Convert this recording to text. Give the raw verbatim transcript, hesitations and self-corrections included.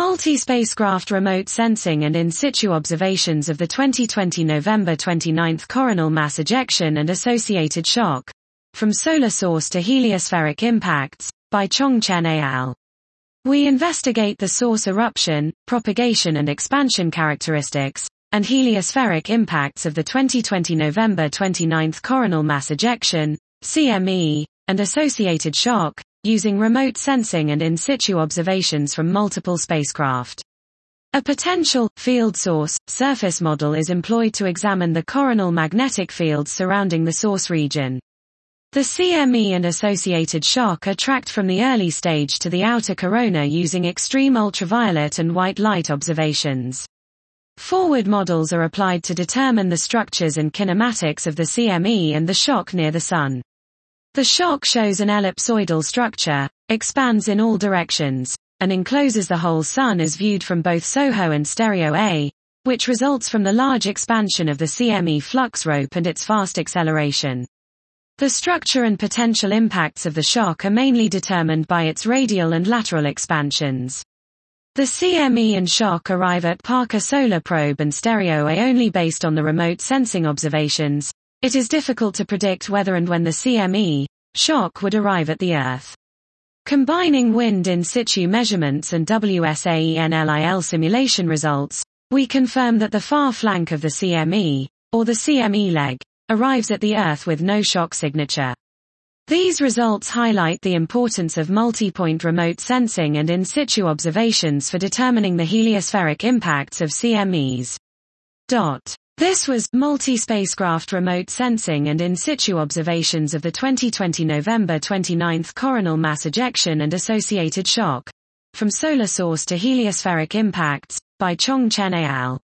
Multi-spacecraft remote sensing and in situ observations of the twenty twenty November twenty-ninth coronal mass ejection and associated shock. From solar source to heliospheric impacts, by Chongchen et al. We investigate the source eruption, propagation and expansion characteristics, and heliospheric impacts of the twenty twenty November twenty-ninth coronal mass ejection, C M E, and associated shock, using remote sensing and in situ observations from multiple spacecraft. A potential field source surface model is employed to examine the coronal magnetic fields surrounding the source region. The C M E and associated shock are tracked from the early stage to the outer corona using extreme ultraviolet and white light observations. Forward models are applied to determine the structures and kinematics of the C M E and the shock near the Sun. The shock shows an ellipsoidal structure, expands in all directions, and encloses the whole Sun as viewed from both SOHO and Stereo A, which results from the large expansion of the C M E flux rope and its fast acceleration. The structure and potential impacts of the shock are mainly determined by its radial and lateral expansions. The C M E and shock arrive at Parker Solar Probe and Stereo A only based on the remote sensing observations. It is difficult to predict whether and when the C M E shock would arrive at the Earth. Combining wind in situ measurements and WSAENLIL simulation results, we confirm that the far flank of the C M E, or the C M E leg, arrives at the Earth with no shock signature. These results highlight the importance of multi-point remote sensing and in situ observations for determining the heliospheric impacts of C M Es. Dot. This was multi-spacecraft remote sensing and in situ observations of the twenty twenty November twenty-ninth coronal mass ejection and associated shock. From solar source to heliospheric impacts, by Chongchen et al.